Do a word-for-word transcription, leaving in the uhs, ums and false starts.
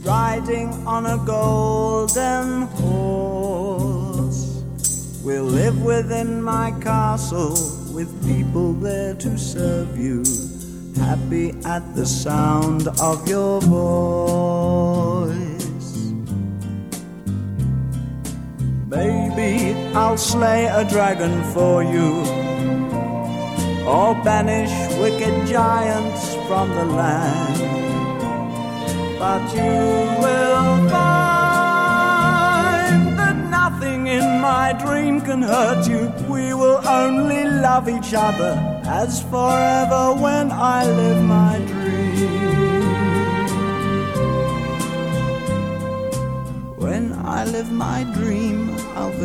riding on a golden horse. We'll live within my castle with people there to serve you, happy at the sound of your voice. Baby, I'll slay a dragon for you, or banish wicked giants from the land. But you will find that nothing in my dream can hurt you. We will only love each other as forever when I live my dream. When I live my dream, I'll